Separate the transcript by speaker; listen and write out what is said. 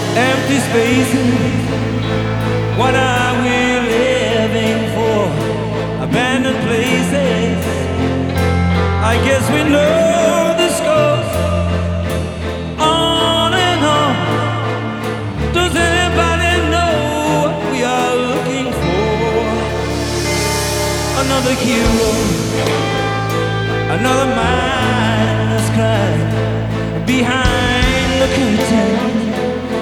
Speaker 1: empty spaces. What are we living for? Abandoned places. I guess we know this goes on and on. Does anybody know what we are looking for? Another hero, another mindless crime behind